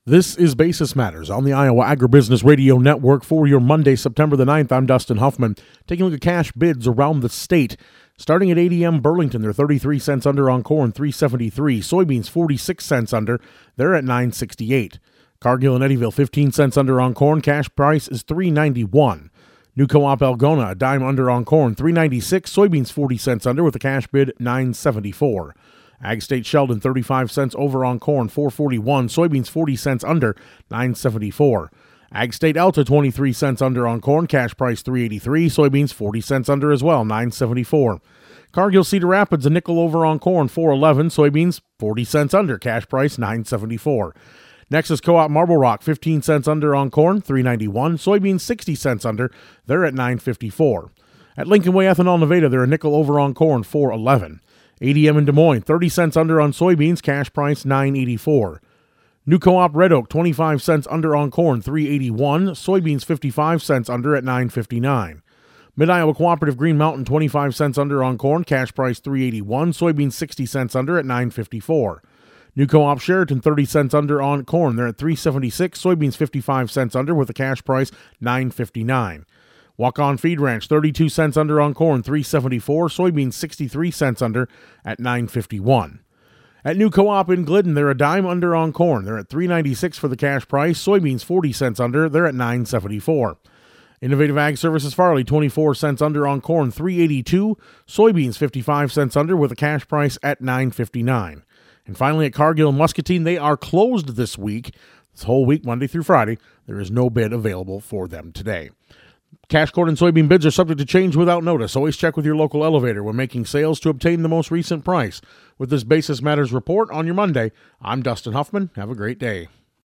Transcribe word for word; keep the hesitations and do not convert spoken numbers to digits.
This is Basis Matters on the Iowa Agribusiness Radio Network for your Monday, September the ninth. I'm Dustin Huffman. Taking a look at cash bids around the state. Starting at A D M Burlington, they're thirty-three cents under on corn, three seventy-three. Soybeans, forty-six cents under. They're at nine sixty-eight. Cargill and Eddyville, fifteen cents under on corn. Cash price is three ninety-one. New Co-op Algona, a dime under on corn, three ninety-six. Soybeans, forty cents under with a cash bid, nine seventy-four. Ag State Sheldon, thirty-five cents over on corn, four forty-one. Soybeans, forty cents under, nine seventy-four. Ag State Alta, twenty-three cents under on corn, cash price three eighty-three. Soybeans, forty cents under as well, nine seventy-four. Cargill Cedar Rapids, a nickel over on corn, four eleven. Soybeans, forty cents under, cash price nine seventy-four. Nexus Co-op Marble Rock, fifteen cents under on corn, three ninety-one. Soybeans, sixty cents under, they're at nine fifty-four. At Lincoln Way Ethanol Nevada, they're a nickel over on corn, four eleven. A D M in Des Moines, thirty cents under on soybeans, cash price nine eighty-four. New Co-op Red Oak, twenty-five cents under on corn, three eighty-one. Soybeans, fifty-five cents under at nine fifty-nine. Mid-Iowa Cooperative Green Mountain, twenty-five cents under on corn, cash price three eighty-one. Soybeans, sixty cents under at nine fifty-four. New Co-op Sheraton, thirty cents under on corn, they're at three seventy-six. Soybeans, fifty-five cents under with a cash price nine fifty-nine. Walk-On Feed Ranch, thirty-two cents under on corn, three seventy-four. Soybeans, sixty-three cents under at nine fifty-one. At New Co-op in Glidden, they're a dime under on corn. They're at three ninety-six for the cash price. Soybeans, forty cents under. They're at nine seventy-four. Innovative Ag Services Farley, twenty-four cents under on corn, three eighty-two. Soybeans, fifty-five cents under with a cash price at nine fifty-nine. And finally, at Cargill and Muscatine, they are closed this week. This whole week, Monday through Friday, there is no bid available for them today. Cash corn and soybean bids are subject to change without notice. Always check with your local elevator when making sales to obtain the most recent price. With this Basis Matters report on your Monday, I'm Dustin Huffman. Have a great day.